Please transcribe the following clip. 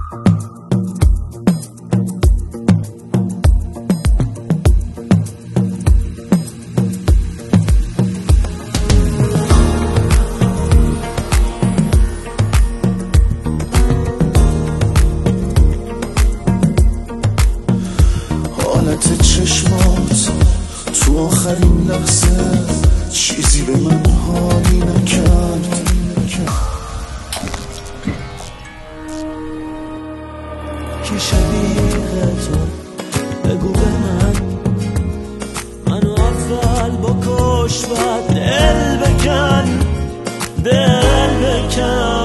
حالت چشمات تو آخرین لحظه چیزی به من حالی نکرد. کی شبیه تو بگو به منو اول بکش بعد دل بکن